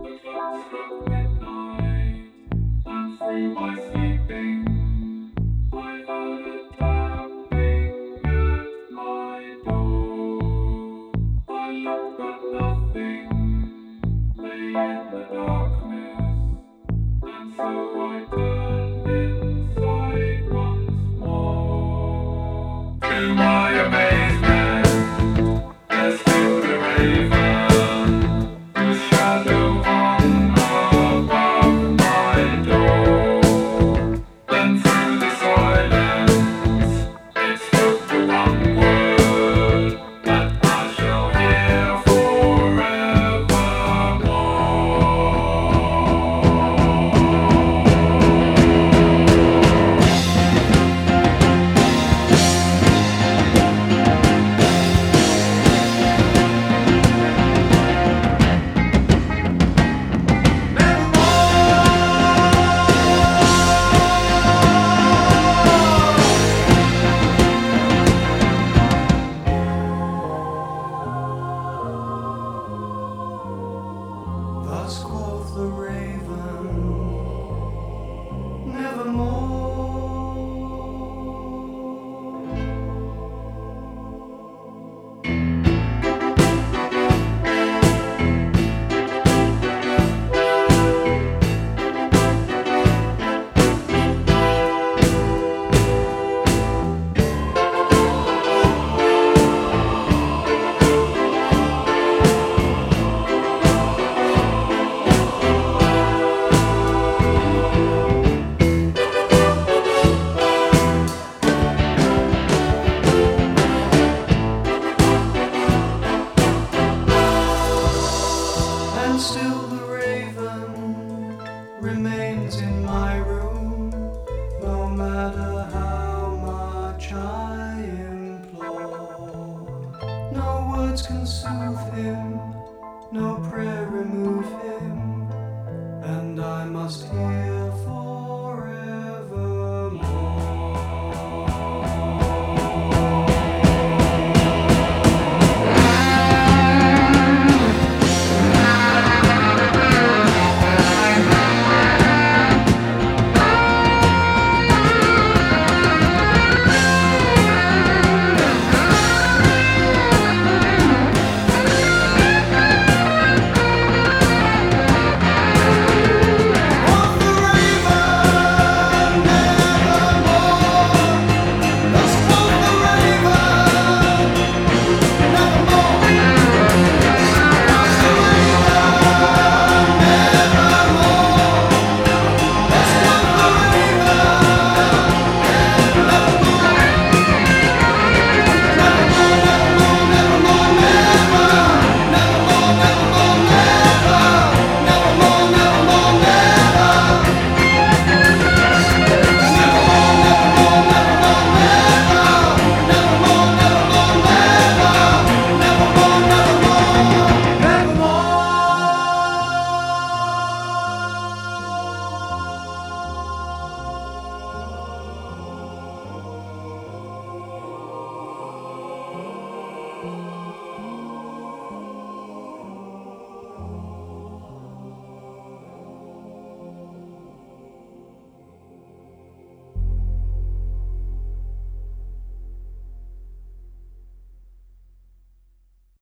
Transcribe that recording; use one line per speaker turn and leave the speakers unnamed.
Struck midnight, and through my sleeping, I heard a tapping at my door. I looked but nothing lay in the darkness, and so I turned inside once more. To my amazement, there stood a raven, whose shadow hung above my door. Then through the silence, it spoke the one word that I shall hear
Thus quoth the raven, nevermore. And still the raven remains in my room, no matter how much I implore. No words can soothe him, no prayer